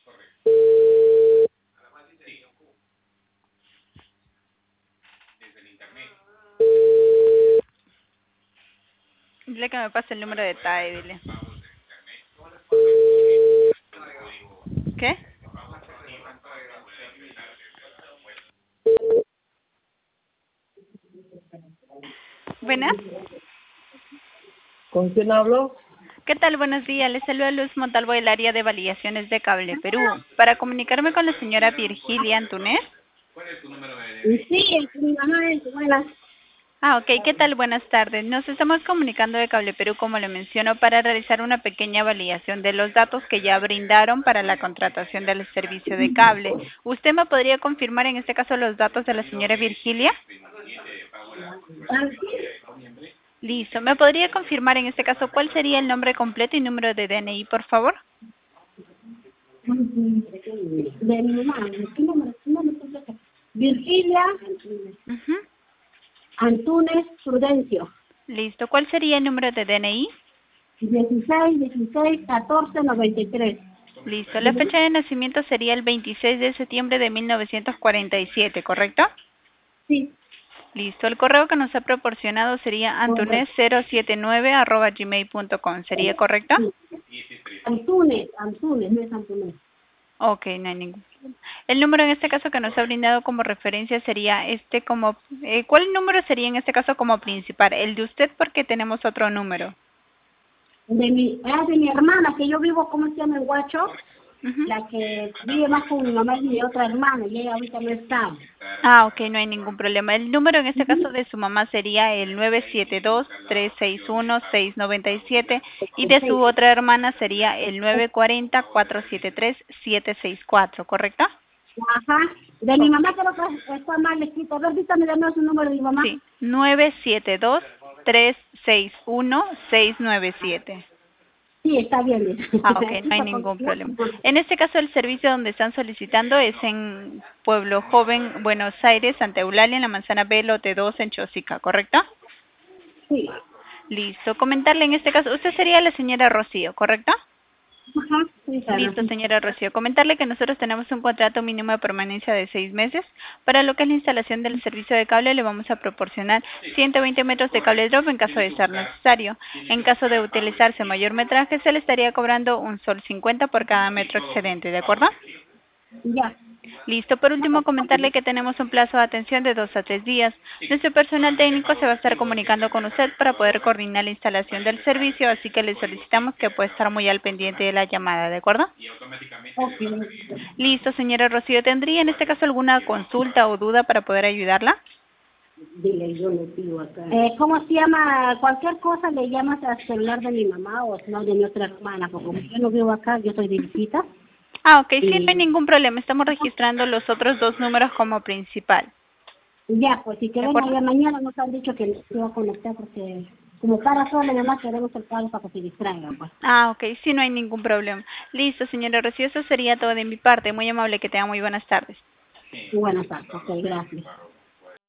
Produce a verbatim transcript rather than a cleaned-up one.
Dile que me pase el número de T A E, dile. ¿Qué? Buenas. ¿Con quién hablo? ¿Qué tal? Buenos días. Les saluda Luz Montalvo del área de validaciones de Cable Perú. Para comunicarme con la señora Virgilia Antunes. Sí, es mi mamá es buena. Ah, ok. ¿Qué tal? Buenas tardes. Nos estamos comunicando de Cable Perú, como le menciono, para realizar una pequeña validación de los datos que ya brindaron para la contratación del servicio de cable. ¿Usted me podría confirmar en este caso los datos de la señora Virgilia? Listo. ¿Me podría confirmar en este caso cuál sería el nombre completo y número de D N I, por favor? De mi mamá. ¿Qué número? ¿Qué número? Virgilia Ujú. Antunes Prudencio. Listo. ¿Cuál sería el número de D N I? dieciséis, dieciséis, catorce, noventa y tres. Listo. La fecha de nacimiento sería el veintiséis de septiembre de mil novecientos cuarenta y siete, ¿correcto? Sí, Listo. El correo que nos ha proporcionado sería antunes correcto. cero siete nueve arroba gmail punto com. ¿Sería correcto? Sí. Antunes, Antunes, no es Antunes. Ok, no hay ningún problema. El número en este caso que nos ha brindado como referencia sería este como... Eh, ¿Cuál número sería en este caso como principal? El de usted, porque tenemos otro número. De mi, ah, de mi hermana, que yo vivo, ¿cómo se llama? En Huacho. Ujú. La que vive más con mi mamá y mi otra hermana, y ella ahorita no está. Ah, ok, no hay ningún problema. El número en este caso de su mamá sería el nueve siete dos, tres seis uno, seis nueve siete y de su otra hermana sería el nueve cuatro cero, cuatro siete tres, siete seis cuatro, ¿correcto? Ajá. De mi Ok. mamá creo que está mal escrito. A ver, dígame de nuevo su número de mi mamá. Sí, nueve siete dos, tres seis uno, seis nueve siete. Sí, está bien. Ah, ok, no hay Escrito con... ningún problema. En este caso, el servicio donde están solicitando es en Pueblo Joven, Buenos Aires, Santa Eulalia, en la manzana B, lote dos, en Chosica, ¿correcto? Sí. Listo. Comentarle en este caso, usted sería la señora Rocío, ¿correcto? Ajá, sí, claro. Listo, señora Rocío. Comentarle que nosotros tenemos un contrato mínimo de permanencia de seis meses. Para lo que es la instalación del servicio de cable, le vamos a proporcionar ciento veinte metros de cable drop en caso de ser necesario. En caso de utilizarse mayor metraje, se le estaría cobrando un sol cincuenta por cada metro excedente, ¿de acuerdo? Ya. Listo. Por último, comentarle que tenemos un plazo de atención de dos a tres días. Nuestro personal técnico se va a estar comunicando con usted para poder coordinar la instalación del servicio, así que le solicitamos que pueda estar muy al pendiente de la llamada, ¿de acuerdo? Ok. Listo, señora Rocío. ¿Tendría en este caso alguna consulta o duda para poder ayudarla? Dile, yo le pido acá. Eh, ¿Cómo se llama? Cualquier cosa le llamas al celular de mi mamá o no de mi otra hermana, porque como yo no vivo acá, yo soy de visita. Ah, ok, sí, no hay Y ningún problema. Estamos registrando los otros dos números como principal. ya, pues si ¿De quieren acuerdo? allá mañana nos han dicho que se va a conectar porque como para sola y demás queremos el pago para que se distraigan, pues. Ah, ok, sí, no hay ningún problema. Listo, señora Rocío, eso sería todo de mi parte. Muy amable, que tenga muy buenas tardes. Y buenas tardes, ok, gracias.